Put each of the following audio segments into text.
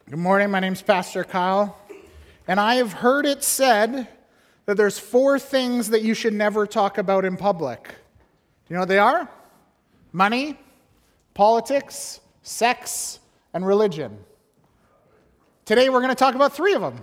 Good morning. My name's Pastor Kyle, and I have heard it said that there's 4 things that you should never talk about in public. Do you know what they are? Money, politics, sex, and religion. Today we're going to talk about 3 of them.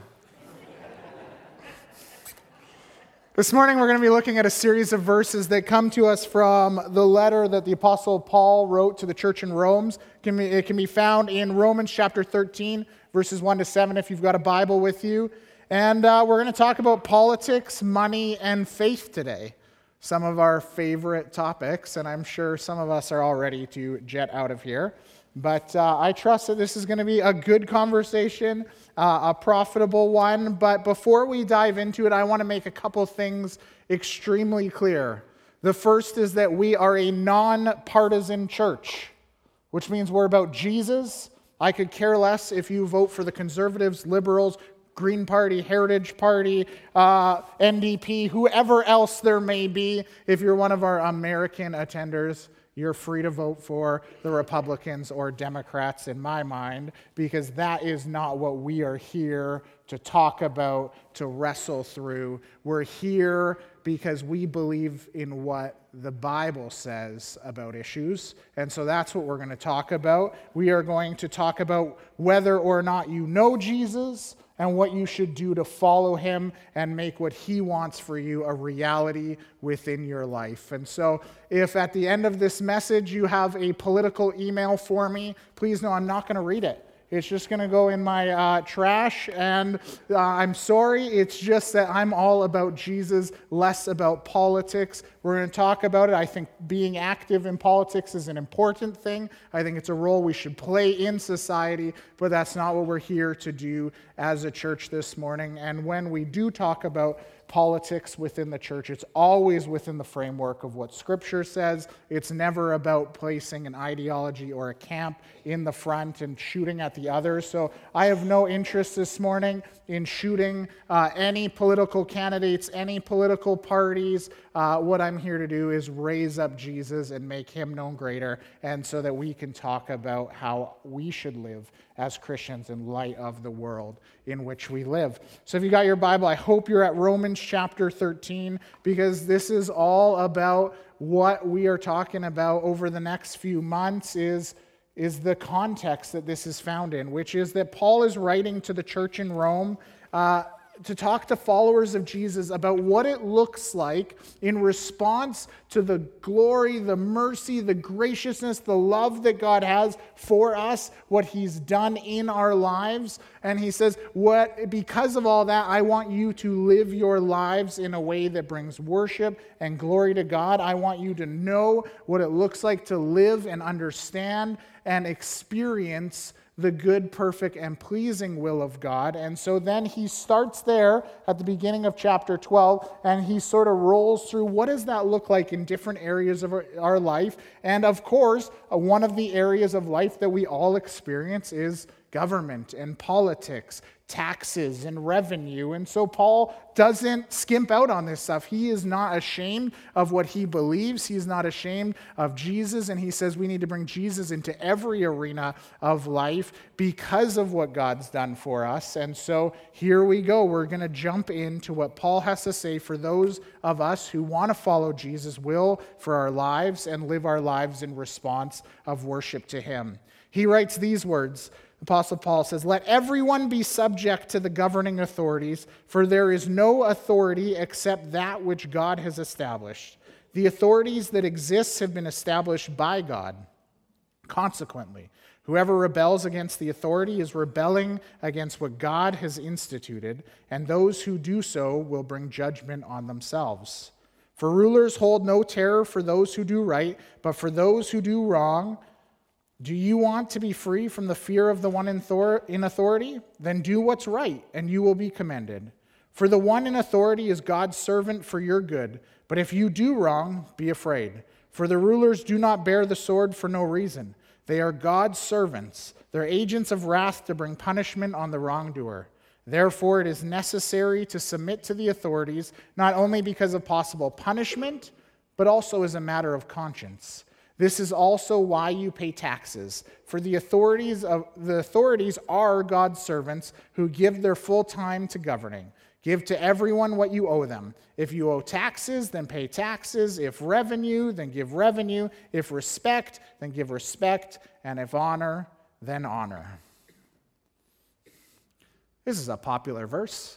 This morning we're going to be looking at a series of verses that come to us from the letter that the Apostle Paul wrote to the church in Rome. It can be found in Romans chapter 13, verses 1 to 7 if you've got a Bible with you. And we're going to talk about politics, money, and faith today. Some of our favorite topics, and I'm sure some of us are all ready to jet out of here. But I trust that this is going to be a good conversation, a profitable one. But before we dive into it, I want to make a couple things extremely clear. The first is that we are a non-partisan church, which means we're about Jesus. I could care less if you vote for the Conservatives, Liberals, Green Party, Heritage Party, NDP, whoever else there may be. If you're one of our American attenders, you're free to vote for the Republicans or Democrats in my mind, because that is not what we are here to talk about, to wrestle through. We're here because we believe in what the Bible says about issues, and so that's what we're going to talk about. We are going to talk about whether or not you know Jesus and what you should do to follow him and make what he wants for you a reality within your life. And so if at the end of this message you have a political email for me, please know I'm not going to read it. It's just going to go in my trash, and I'm sorry. It's just that I'm all about Jesus, less about politics. We're going to talk about it. I think being active in politics is an important thing. I think it's a role we should play in society, but that's not what we're here to do as a church this morning. And when we do talk about politics within the church, it's always within the framework of what Scripture says. It's never about placing an ideology or a camp in the front and shooting at the others. So I have no interest this morning in shooting any political candidates, any political parties. What I'm here to do is raise up Jesus and make him known greater, and so that we can talk about how we should live as Christians in light of the world in which we live. So if you got your Bible, I hope you're at Romans chapter 13, because this is all about what we are talking about over the next few months is the context that this is found in, which is that Paul is writing to the church in Rome to talk to followers of Jesus about what it looks like in response to the glory, the mercy, the graciousness, the love that God has for us, what he's done in our lives. And he says, because of all that, I want you to live your lives in a way that brings worship and glory to God. I want you to know what it looks like to live and understand and experience the good, perfect, and pleasing will of God. And so then he starts there at the beginning of chapter 12, and he sort of rolls through what does that look like in different areas of our life. And of course, one of the areas of life that we all experience is government and politics, taxes and revenue. And so Paul doesn't skimp out on this stuff. He is not ashamed of what he believes. He's not ashamed of Jesus. And he says we need to bring Jesus into every arena of life because of what God's done for us. And so here we go. We're going to jump into what Paul has to say for those of us who want to follow Jesus' will for our lives and live our lives in response of worship to him. He writes these words. Apostle Paul says, "Let everyone be subject to the governing authorities, for there is no authority except that which God has established. The authorities that exist have been established by God. Consequently, whoever rebels against the authority is rebelling against what God has instituted, and those who do so will bring judgment on themselves. For rulers hold no terror for those who do right, but for those who do wrong. Do you want to be free from the fear of the one in authority? Then do what's right, and you will be commended. For the one in authority is God's servant for your good. But if you do wrong, be afraid. For the rulers do not bear the sword for no reason. They are God's servants. They're agents of wrath to bring punishment on the wrongdoer. Therefore, it is necessary to submit to the authorities, not only because of possible punishment, but also as a matter of conscience. This is also why you pay taxes, for the authorities are God's servants who give their full time to governing. Give to everyone what you owe them. If you owe taxes, then pay taxes. If revenue, then give revenue. If respect, then give respect. And if honor, then honor. This is a popular verse,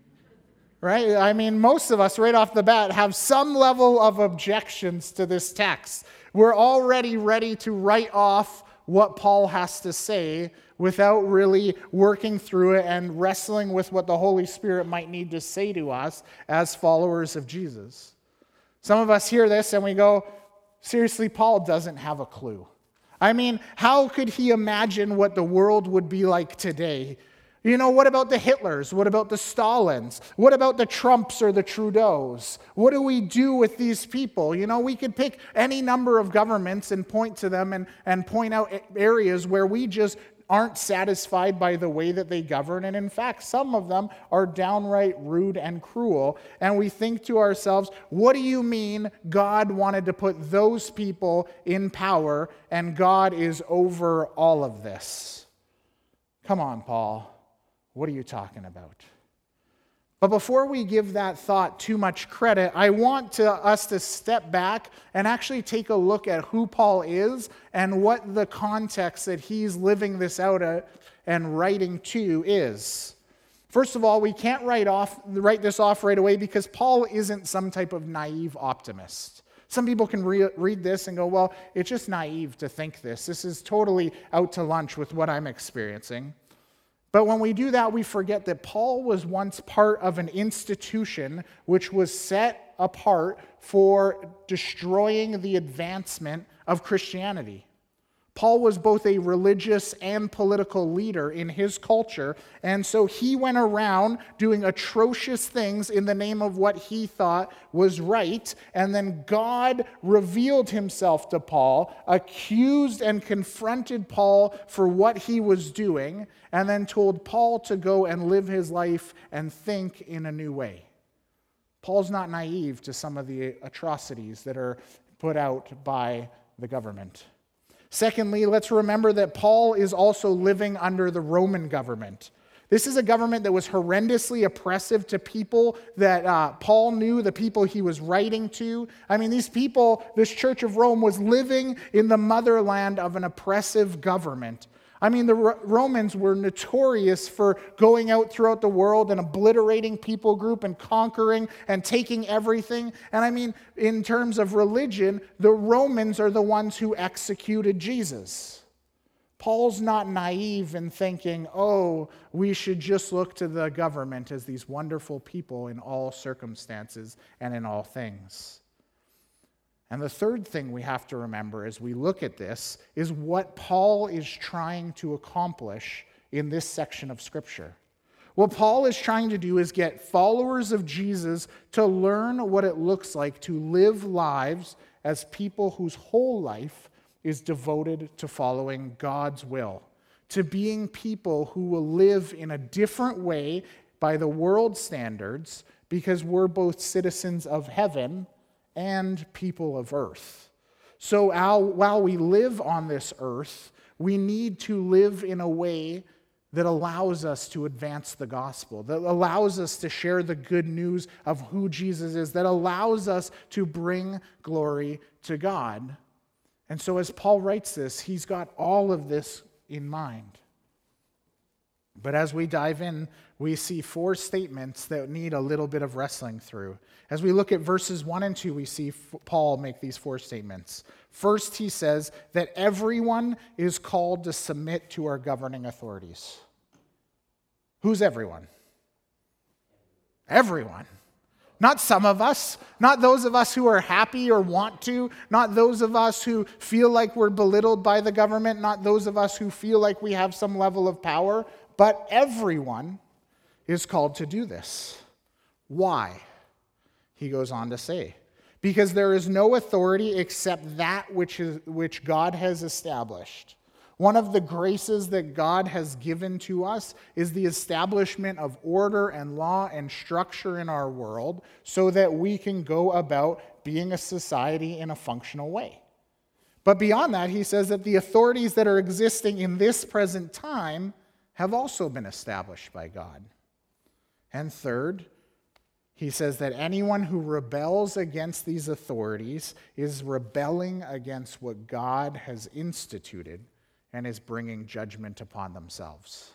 right? I mean, most of us right off the bat have some level of objections to this text. We're already ready to write off what Paul has to say without really working through it and wrestling with what the Holy Spirit might need to say to us as followers of Jesus. Some of us hear this and we go, seriously, Paul doesn't have a clue. I mean, how could he imagine what the world would be like today? You know, what about the Hitlers? What about the Stalins? What about the Trumps or the Trudeaus? What do we do with these people? You know, we could pick any number of governments and point to them and point out areas where we just aren't satisfied by the way that they govern. And in fact, some of them are downright rude and cruel. And we think to ourselves, what do you mean God wanted to put those people in power and God is over all of this? Come on, Paul. What are you talking about? But before we give that thought too much credit, I want us to step back and actually take a look at who Paul is and what the context that he's living this out at and writing to is. First of all, we can't write this off right away because Paul isn't some type of naive optimist. Some people can read this and go, well, it's just naive to think this. This is totally out to lunch with what I'm experiencing. But when we do that, we forget that Paul was once part of an institution which was set apart for destroying the advancement of Christianity. Paul was both a religious and political leader in his culture, and so he went around doing atrocious things in the name of what he thought was right, and then God revealed himself to Paul, accused and confronted Paul for what he was doing, and then told Paul to go and live his life and think in a new way. Paul's not naive to some of the atrocities that are put out by the government. Secondly, let's remember that Paul is also living under the Roman government. This is a government that was horrendously oppressive to people that Paul knew, the people he was writing to. I mean, these people, this Church of Rome was living in the motherland of an oppressive government. I mean, the Romans were notorious for going out throughout the world and obliterating people group and conquering and taking everything. And I mean, in terms of religion, the Romans are the ones who executed Jesus. Paul's not naive in thinking, oh, we should just look to the government as these wonderful people in all circumstances and in all things. And the third thing we have to remember as we look at this is what Paul is trying to accomplish in this section of Scripture. What Paul is trying to do is get followers of Jesus to learn what it looks like to live lives as people whose whole life is devoted to following God's will, to being people who will live in a different way by the world's standards because we're both citizens of heaven and people of earth. So while we live on this earth, we need to live in a way that allows us to advance the gospel, that allows us to share the good news of who Jesus is, that allows us to bring glory to God. And so as Paul writes this, he's got all of this in mind. But as we dive in, we see four statements that need a little bit of wrestling through. As we look at verses 1 and 2, we see Paul make these four statements. First, he says that everyone is called to submit to our governing authorities. Who's everyone? Everyone. Not some of us, not those of us who are happy or want to, not those of us who feel like we're belittled by the government, not those of us who feel like we have some level of power, but everyone is called to do this. Why? He goes on to say, because there is no authority except that which God has established. One of the graces that God has given to us is the establishment of order and law and structure in our world so that we can go about being a society in a functional way. But beyond that, he says that the authorities that are existing in this present time have also been established by God. And third, he says that anyone who rebels against these authorities is rebelling against what God has instituted and is bringing judgment upon themselves.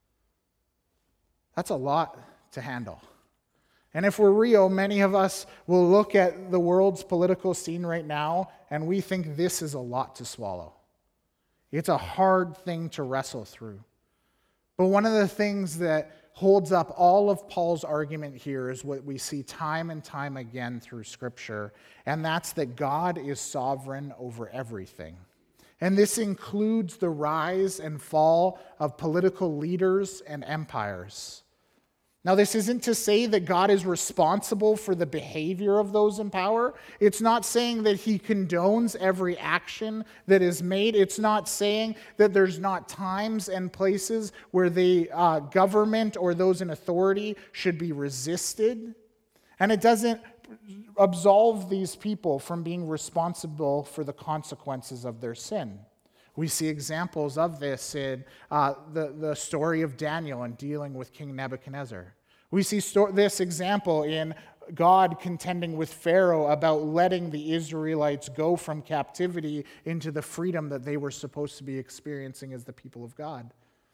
That's a lot to handle. And if we're real, many of us will look at the world's political scene right now and we think this is a lot to swallow. It's a hard thing to wrestle through. But one of the things that holds up all of Paul's argument here is what we see time and time again through Scripture, and that's that God is sovereign over everything. And this includes the rise and fall of political leaders and empires. Now, this isn't to say that God is responsible for the behavior of those in power. It's not saying that he condones every action that is made. It's not saying that there's not times and places where the government or those in authority should be resisted. And it doesn't absolve these people from being responsible for the consequences of their sin. We see examples of this in the story of Daniel and dealing with King Nebuchadnezzar. We see this example in God contending with Pharaoh about letting the Israelites go from captivity into the freedom that they were supposed to be experiencing as the people of God.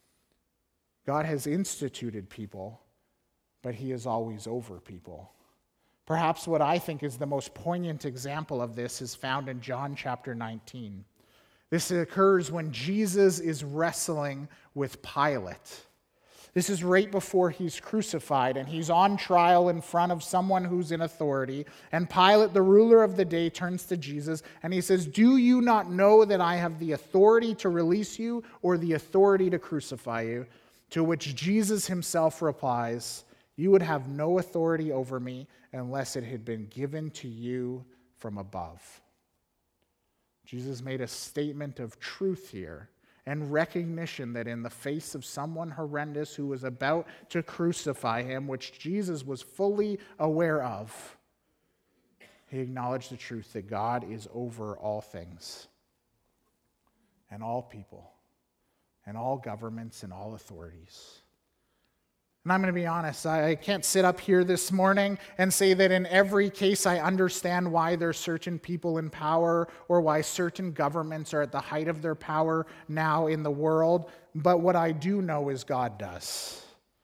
God has instituted people, but he is always over people. Perhaps what I think is the most poignant example of this is found in John chapter 19. This occurs when Jesus is wrestling with Pilate. This is right before he's crucified, and he's on trial in front of someone who's in authority. And Pilate, the ruler of the day, turns to Jesus, and he says, "Do you not know that I have the authority to release you or the authority to crucify you?" To which Jesus himself replies, "You would have no authority over me unless it had been given to you from above." Jesus made a statement of truth here and recognition that in the face of someone horrendous who was about to crucify him, which Jesus was fully aware of, he acknowledged the truth that God is over all things and all people and all governments and all authorities. And I'm going to be honest, I can't sit up here this morning and say that in every case I understand why there's certain people in power or why certain governments are at the height of their power now in the world, but what I do know is God does.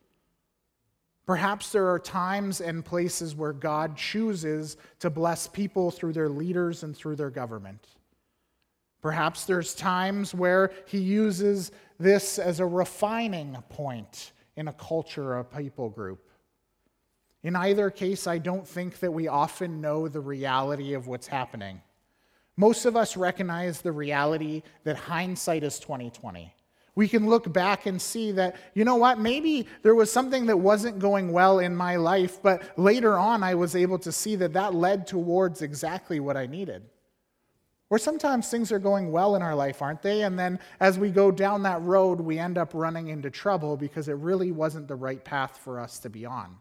Perhaps there are times and places where God chooses to bless people through their leaders and through their government. Perhaps there's times where he uses this as a refining point in a culture or a people group. In either case, I don't think that we often know the reality of what's happening. Most of us recognize the reality that hindsight is 20/20. We can look back and see that, you know what, maybe there was something that wasn't going well in my life, but later on I was able to see that that led towards exactly what I needed. Or sometimes things are going well in our life, aren't they? And then as we go down that road, we end up running into trouble because it really wasn't the right path for us to be on.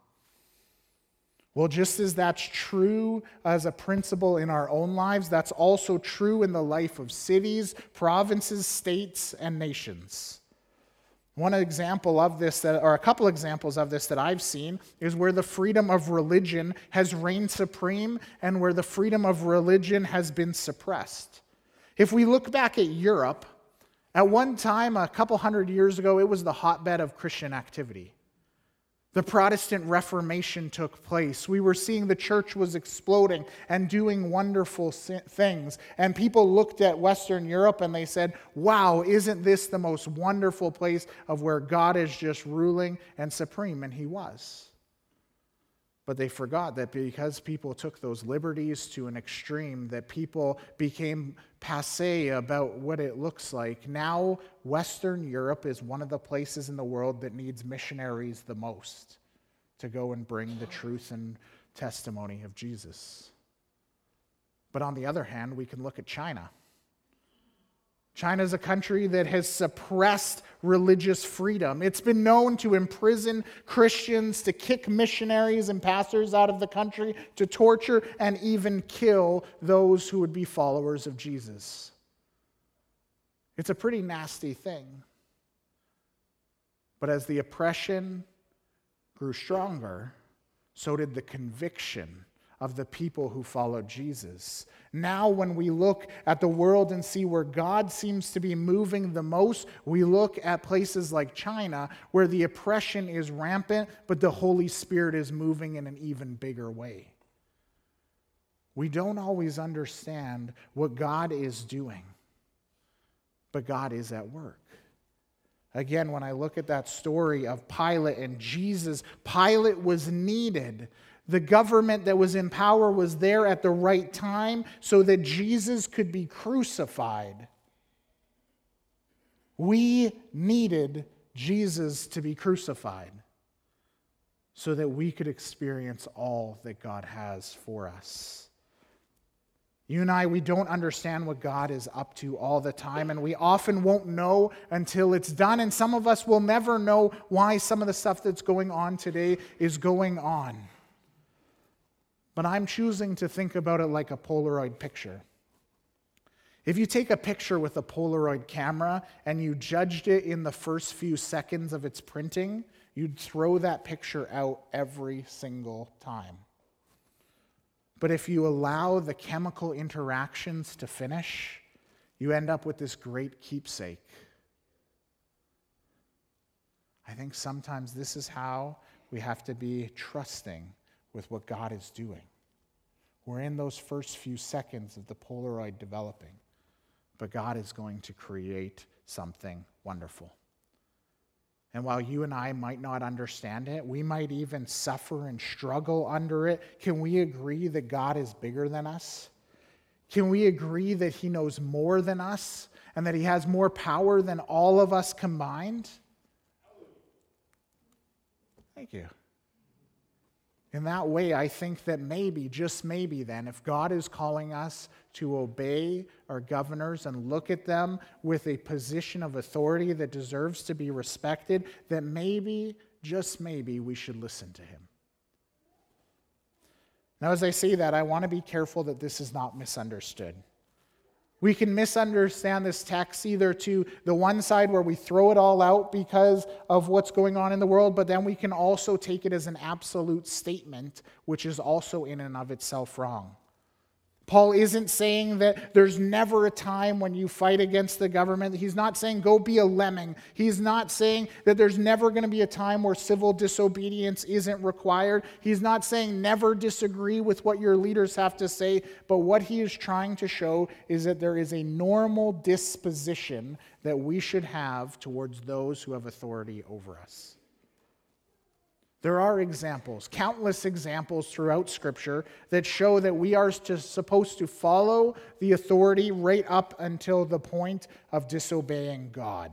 Well, just as that's true as a principle in our own lives, that's also true in the life of cities, provinces, states, and nations. One example of this, or a couple examples of this that I've seen, is where the freedom of religion has reigned supreme and where the freedom of religion has been suppressed. If we look back at Europe, at one time, a couple hundred years ago, it was the hotbed of Christian activity. The Protestant Reformation took place. We were seeing the church was exploding and doing wonderful things. And people looked at Western Europe and they said, wow, isn't this the most wonderful place of where God is just ruling and supreme? And he was. But they forgot that because people took those liberties to an extreme, that people became passé about what it looks like. Now, Western Europe is one of the places in the world that needs missionaries the most to go and bring the truth and testimony of Jesus. But on the other hand, we can look at China. China is a country that has suppressed religious freedom. It's been known to imprison Christians, to kick missionaries and pastors out of the country, to torture and even kill those who would be followers of Jesus. It's a pretty nasty thing. But as the oppression grew stronger, so did the conviction of the people who followed Jesus. Now, when we look at the world and see where God seems to be moving the most, we look at places like China, where the oppression is rampant, but the Holy Spirit is moving in an even bigger way. We don't always understand what God is doing, but God is at work. Again, when I look at that story of Pilate and Jesus, Pilate was needed. The government that was in power was there at the right time so that Jesus could be crucified. We needed Jesus to be crucified so that we could experience all that God has for us. You and I, we don't understand what God is up to all the time, and we often won't know until it's done, and some of us will never know why some of the stuff that's going on today is going on. But I'm choosing to think about it like a Polaroid picture. If you take a picture with a Polaroid camera and you judged it in the first few seconds of its printing, you'd throw that picture out every single time. But if you allow the chemical interactions to finish, you end up with this great keepsake. I think sometimes this is how we have to be trusting with what God is doing. We're in those first few seconds of the Polaroid developing, but God is going to create something wonderful. And while you and I might not understand it, we might even suffer and struggle under it. Can we agree that God is bigger than us? Can we agree that He knows more than us and that He has more power than all of us combined? Thank you. In that way, I think that maybe, just maybe then, if God is calling us to obey our governors and look at them with a position of authority that deserves to be respected, that maybe, just maybe, we should listen to Him. Now, as I say that, I want to be careful that this is not misunderstood. We can misunderstand this text either to the one side where we throw it all out because of what's going on in the world, but then we can also take it as an absolute statement, which is also in and of itself wrong. Paul isn't saying that there's never a time when you fight against the government. He's not saying go be a lemming. He's not saying that there's never going to be a time where civil disobedience isn't required. He's not saying never disagree with what your leaders have to say. But what he is trying to show is that there is a normal disposition that we should have towards those who have authority over us. There are examples, countless examples throughout Scripture that show that we are supposed to follow the authority right up until the point of disobeying God.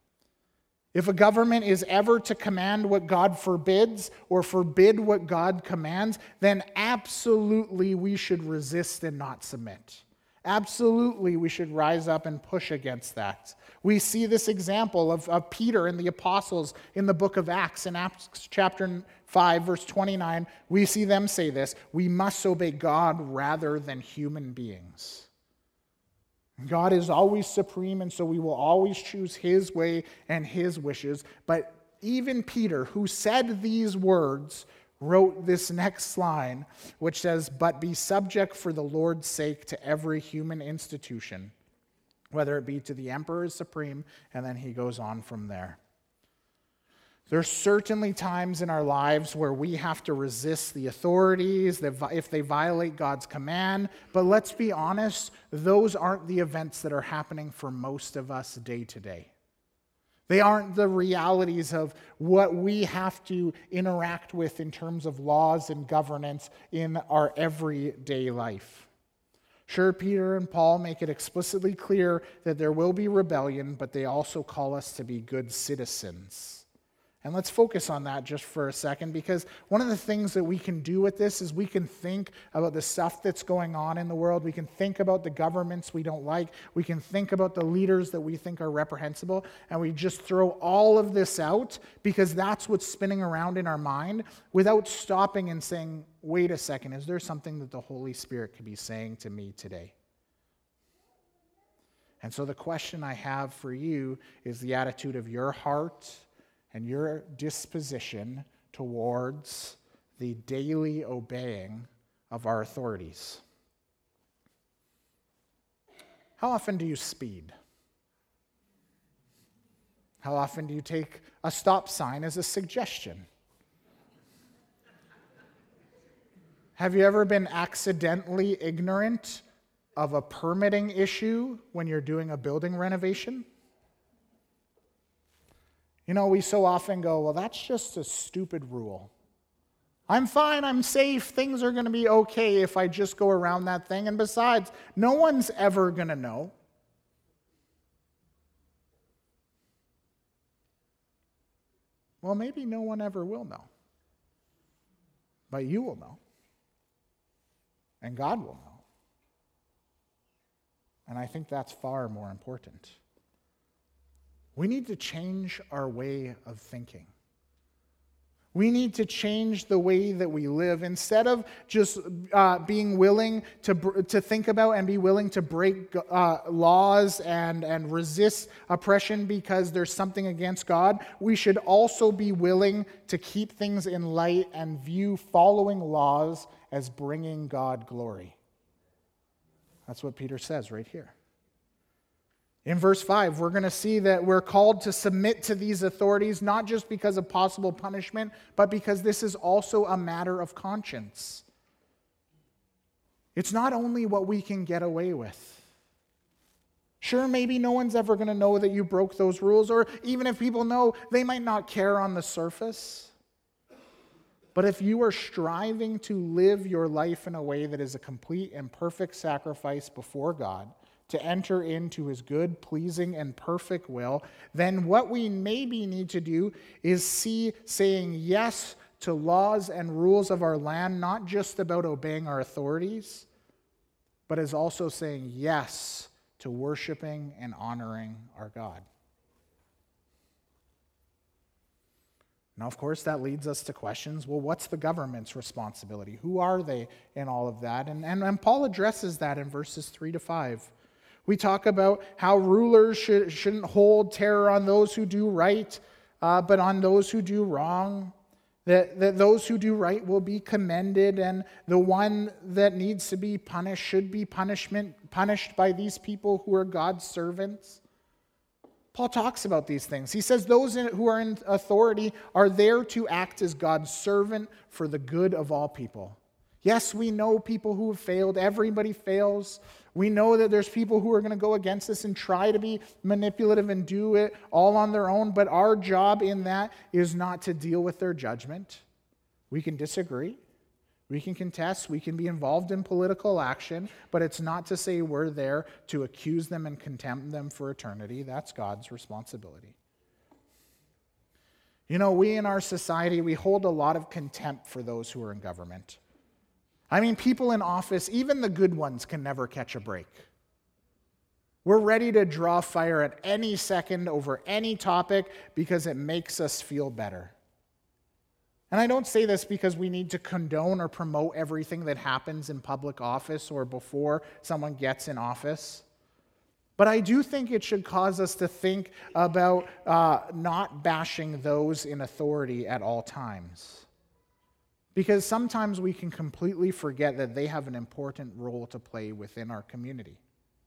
If a government is ever to command what God forbids or forbid what God commands, then absolutely we should resist and not submit. Absolutely, we should rise up and push against that. We see this example of Peter and the apostles in the book of Acts. In Acts chapter 5, verse 29, we see them say this: we must obey God rather than human beings. God is always supreme, and so we will always choose His way and His wishes. But even Peter, who said these words, wrote this next line, which says, "But be subject for the Lord's sake to every human institution, whether it be to the emperor as supreme," and then he goes on from there. There's certainly times in our lives where we have to resist the authorities if they violate God's command, but let's be honest, those aren't the events that are happening for most of us day to day. They aren't the realities of what we have to interact with in terms of laws and governance in our everyday life. Sure, Peter and Paul make it explicitly clear that there will be rebellion, but they also call us to be good citizens. And let's focus on that just for a second, because one of the things that we can do with this is we can think about the stuff that's going on in the world. We can think about the governments we don't like. We can think about the leaders that we think are reprehensible, and we just throw all of this out because that's what's spinning around in our mind without stopping and saying, wait a second, is there something that the Holy Spirit could be saying to me today? And so the question I have for you is the attitude of your heart and your disposition towards the daily obeying of our authorities. How often do you speed? How often do you take a stop sign as a suggestion? Have you ever been accidentally ignorant of a permitting issue when you're doing a building renovation? You know, we so often go, well, that's just a stupid rule. I'm fine, I'm safe, things are going to be okay if I just go around that thing. And besides, no one's ever going to know. Well, maybe no one ever will know. But you will know. And God will know. And I think that's far more important. We need to change our way of thinking. We need to change the way that we live. Instead of just being willing to think about and be willing to break laws and resist oppression because there's something against God, we should also be willing to keep things in light and view following laws as bringing God glory. That's what Peter says right here. In verse 5, we're going to see that we're called to submit to these authorities, not just because of possible punishment, but because this is also a matter of conscience. It's not only what we can get away with. Sure, maybe no one's ever going to know that you broke those rules, or even if people know, they might not care on the surface. But if you are striving to live your life in a way that is a complete and perfect sacrifice before God, to enter into his good, pleasing, and perfect will, then what we maybe need to do is see saying yes to laws and rules of our land, not just about obeying our authorities, but is also saying yes to worshiping and honoring our God. Now, of course, that leads us to questions. Well, what's the government's responsibility? Who are they in all of that? And Paul addresses that in verses 3 to 5. We talk about how rulers shouldn't hold terror on those who do right, but on those who do wrong. That those who do right will be commended, and the one that needs to be punished should be punished by these people who are God's servants. Paul talks about these things. He says those who are in authority are there to act as God's servant for the good of all people. Yes, we know people who have failed. Everybody fails. We know that there's people who are going to go against us and try to be manipulative and do it all on their own, but our job in that is not to deal with their judgment. We can disagree. We can contest. We can be involved in political action, but it's not to say we're there to accuse them and condemn them for eternity. That's God's responsibility. You know, we in our society, we hold a lot of contempt for those who are in government. I mean, people in office, even the good ones, can never catch a break. We're ready to draw fire at any second over any topic because it makes us feel better. And I don't say this because we need to condone or promote everything that happens in public office or before someone gets in office. But I do think it should cause us to think about not bashing those in authority at all times. Because sometimes we can completely forget that they have an important role to play within our community.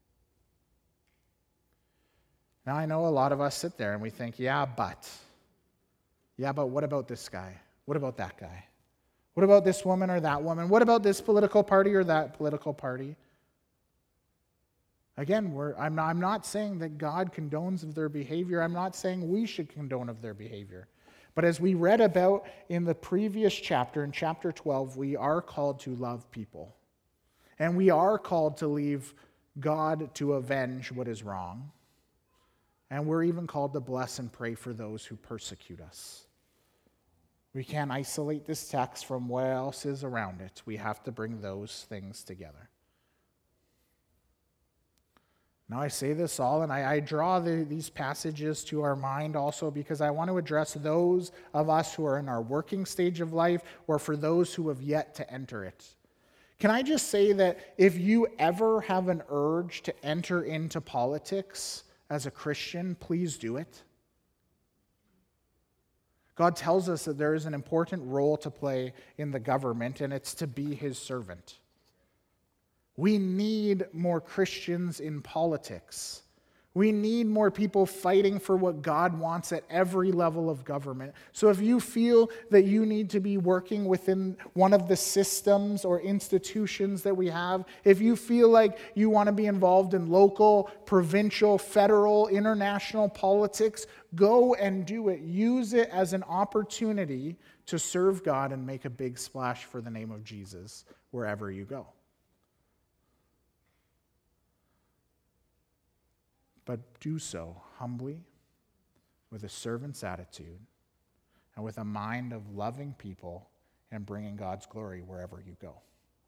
Now, I know a lot of us sit there and we think, yeah, but what about this guy? What about that guy? What about this woman or that woman? What about this political party or that political party? Again, I'm not saying that God condones of their behavior. I'm not saying we should condone of their behavior. But as we read about in the previous chapter, in chapter 12, we are called to love people. And we are called to leave God to avenge what is wrong. And we're even called to bless and pray for those who persecute us. We can't isolate this text from what else is around it. We have to bring those things together. Now, I say this all, and I draw these passages to our mind also because I want to address those of us who are in our working stage of life or for those who have yet to enter it. Can I just say that if you ever have an urge to enter into politics as a Christian, please do it. God tells us that there is an important role to play in the government, and it's to be his servant. We need more Christians in politics. We need more people fighting for what God wants at every level of government. So if you feel that you need to be working within one of the systems or institutions that we have, if you feel like you want to be involved in local, provincial, federal, international politics, go and do it. Use it as an opportunity to serve God and make a big splash for the name of Jesus wherever you go. But do so humbly, with a servant's attitude, and with a mind of loving people and bringing God's glory wherever you go.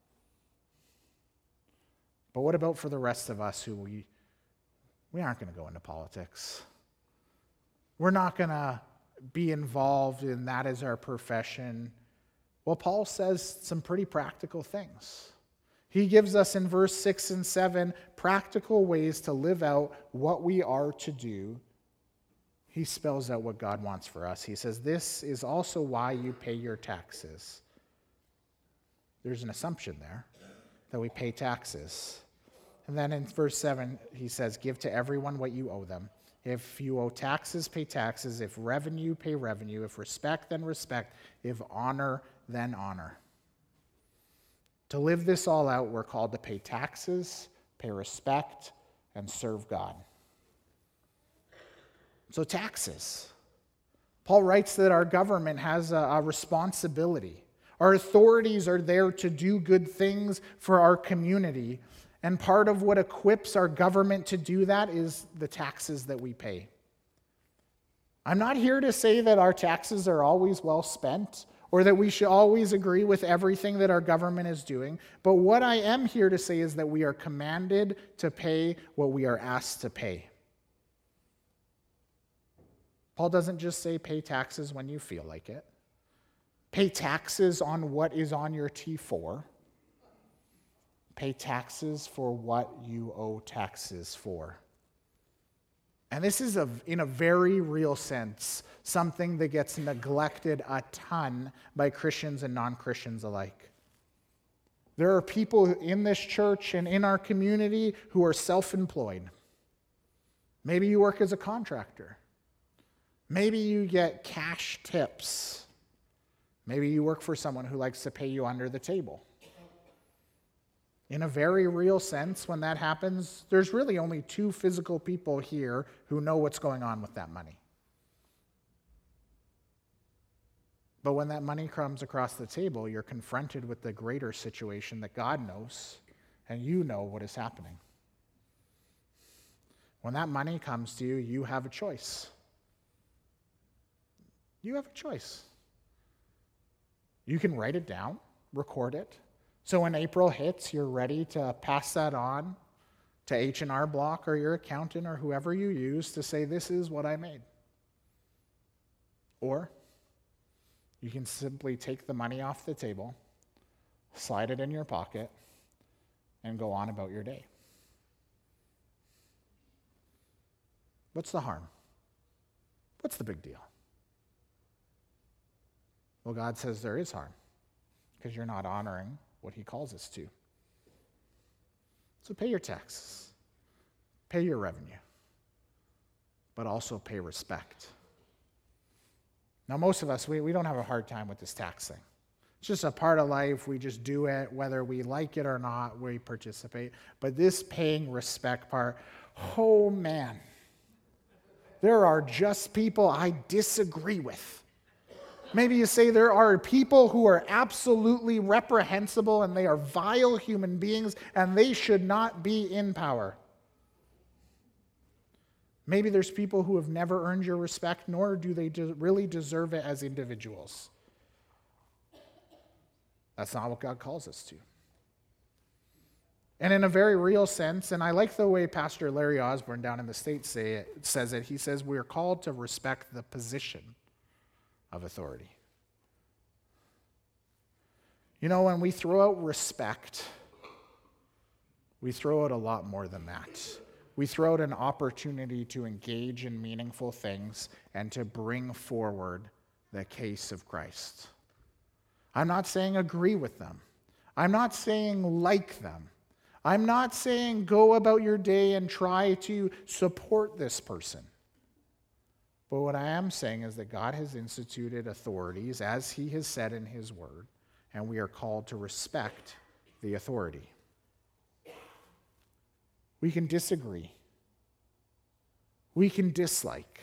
But what about for the rest of us who we aren't going to go into politics? We're not going to be involved in that as our profession. Well, Paul says some pretty practical things. He gives us in verse 6 and 7 practical ways to live out what we are to do. He spells out what God wants for us. He says, this is also why you pay your taxes. There's an assumption there that we pay taxes. And then in verse 7, he says, give to everyone what you owe them. If you owe taxes, pay taxes. If revenue, pay revenue. If respect, then respect. If honor, then honor. To live this all out, we're called to pay taxes, pay respect, and serve God. So taxes. Paul writes that our government has a responsibility. Our authorities are there to do good things for our community. And part of what equips our government to do that is the taxes that we pay. I'm not here to say that our taxes are always well spent, or that we should always agree with everything that our government is doing. But what I am here to say is that we are commanded to pay what we are asked to pay. Paul doesn't just say pay taxes when you feel like it. Pay taxes on what is on your T4. Pay taxes for what you owe taxes for. And this is, in a very real sense, something that gets neglected a ton by Christians and non-Christians alike. There are people in this church and in our community who are self-employed. Maybe you work as a contractor. Maybe you get cash tips. Maybe you work for someone who likes to pay you under the table. In a very real sense, when that happens, there's really only two physical people here who know what's going on with that money. But when that money comes across the table, you're confronted with the greater situation that God knows, and you know what is happening. When that money comes to you, you have a choice. You have a choice. You can write it down, record it. So when April hits, you're ready to pass that on to H&R Block or your accountant or whoever you use to say, this is what I made. Or you can simply take the money off the table, slide it in your pocket, and go on about your day. What's the harm? What's the big deal? Well, God says there is harm because you're not honoring what he calls us to. So pay your taxes, pay your revenue, but also pay respect. Now, most of us, we don't have a hard time with this tax thing. It's just a part of life. We just do it. Whether we like it or not, we participate. But this paying respect part, oh man, there are just people I disagree with. Maybe you say there are people who are absolutely reprehensible and they are vile human beings and they should not be in power. Maybe there's people who have never earned your respect, nor do they really deserve it as individuals. That's not what God calls us to. And in a very real sense, and I like the way Pastor Larry Osborne down in the States says it, he says we are called to respect the position of authority. When we throw out respect, we throw out a lot more than that. We throw out an opportunity to engage in meaningful things and to bring forward the case of Christ. I'm not saying agree with them. I'm not saying like them. I'm not saying go about your day and try to support this person. But what I am saying is that God has instituted authorities, as he has said in his word, and we are called to respect the authority. We can disagree. We can dislike.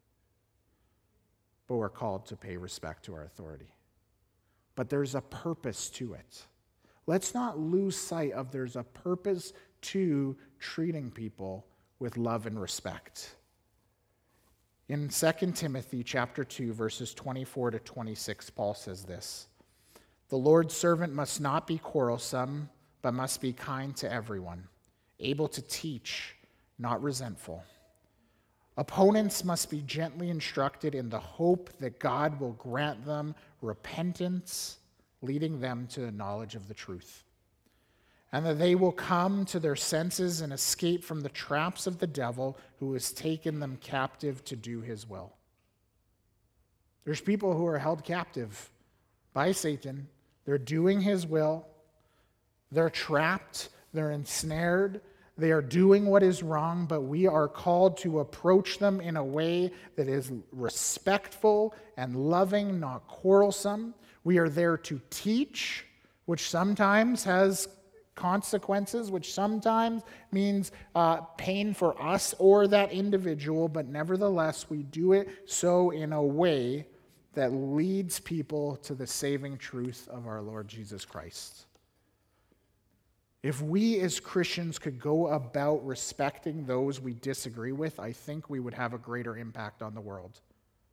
But we're called to pay respect to our authority. But there's a purpose to it. Let's not lose sight of there's a purpose to treating people with love and respect. In 2 Timothy chapter 2, verses 24 to 26, Paul says this: "The Lord's servant must not be quarrelsome, but must be kind to everyone, able to teach, not resentful. Opponents must be gently instructed in the hope that God will grant them repentance, leading them to the knowledge of the truth, and that they will come to their senses and escape from the traps of the devil who has taken them captive to do his will." There's people who are held captive by Satan. They're doing his will. They're trapped. They're ensnared. They are doing what is wrong, but we are called to approach them in a way that is respectful and loving, not quarrelsome. We are there to teach, which sometimes has consequences, which sometimes means pain for us or that individual, but nevertheless, we do it so in a way that leads people to the saving truth of our Lord Jesus Christ. If we as Christians could go about respecting those we disagree with, I think we would have a greater impact on the world.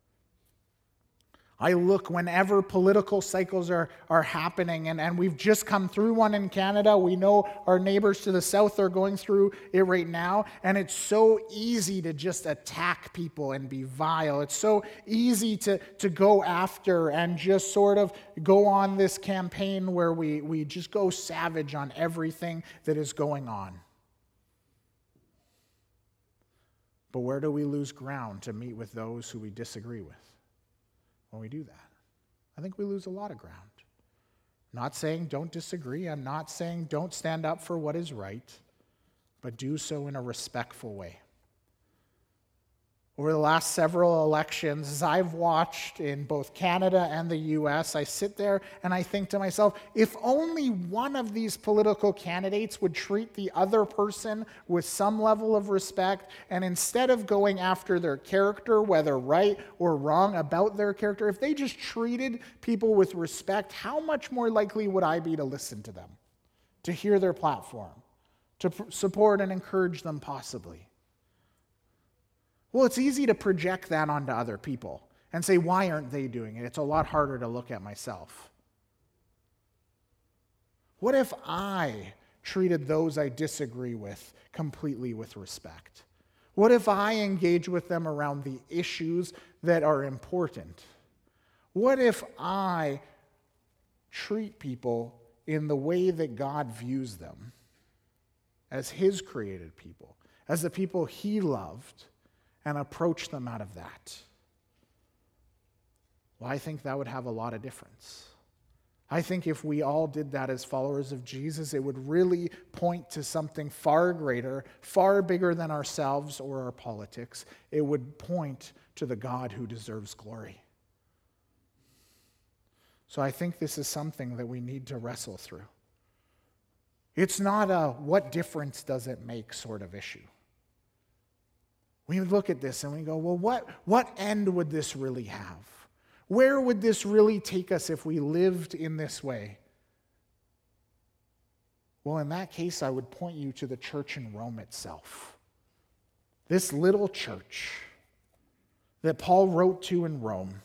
I look whenever political cycles are happening, and we've just come through one in Canada. We know our neighbors to the south are going through it right now, and it's so easy to just attack people and be vile. It's so easy to go after and just sort of go on this campaign where we just go savage on everything that is going on. But where do we lose ground to meet with those who we disagree with? When we do that, I think we lose a lot of ground. I'm not saying don't disagree. I'm not saying don't stand up for what is right, but do so in a respectful way. Over the last several elections, as I've watched in both Canada and the US, I sit there and I think to myself, if only one of these political candidates would treat the other person with some level of respect, and instead of going after their character, whether right or wrong about their character, if they just treated people with respect, how much more likely would I be to listen to them, to hear their platform, to support and encourage them possibly? Well, it's easy to project that onto other people and say, why aren't they doing it? It's a lot harder to look at myself. What if I treated those I disagree with completely with respect? What if I engage with them around the issues that are important? What if I treat people in the way that God views them, as his created people, as the people he loved, and approach them out of that? Well, I think that would have a lot of difference. I think if we all did that as followers of Jesus, it would really point to something far greater, far bigger than ourselves or our politics. It would point to the God who deserves glory. So I think this is something that we need to wrestle through. It's not a what difference does it make sort of issue. We look at this and we go, well, what end would this really have? Where would this really take us if we lived in this way? Well, in that case, I would point you to the church in Rome itself. This little church that Paul wrote to in Rome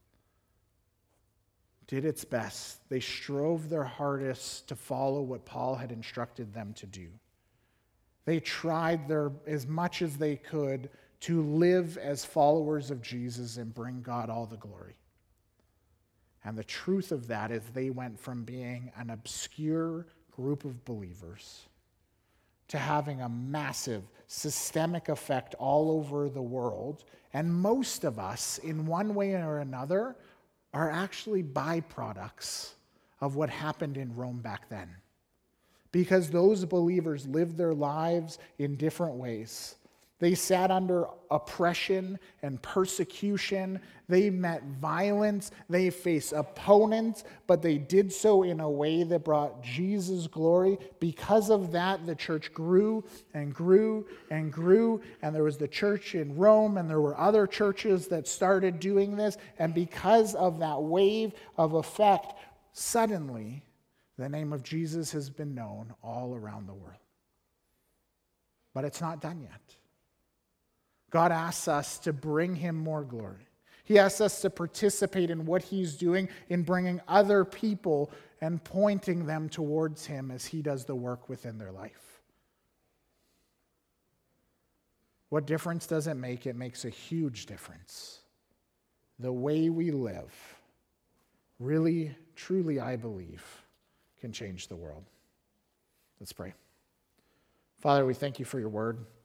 did its best. They strove their hardest to follow what Paul had instructed them to do. They tried as much as they could to live as followers of Jesus and bring God all the glory. And the truth of that is they went from being an obscure group of believers to having a massive systemic effect all over the world. And most of us, in one way or another, are actually byproducts of what happened in Rome back then. Because those believers lived their lives in different ways. They sat under oppression and persecution. They met violence. They faced opponents, but they did so in a way that brought Jesus glory. Because of that, the church grew and grew and grew. And there was the church in Rome, and there were other churches that started doing this. And because of that wave of effect, suddenly the name of Jesus has been known all around the world. But it's not done yet. God asks us to bring him more glory. He asks us to participate in what he's doing in bringing other people and pointing them towards him as he does the work within their life. What difference does it make? It makes a huge difference. The way we live, really, truly, I believe, can change the world. Let's pray. Father, we thank you for your word.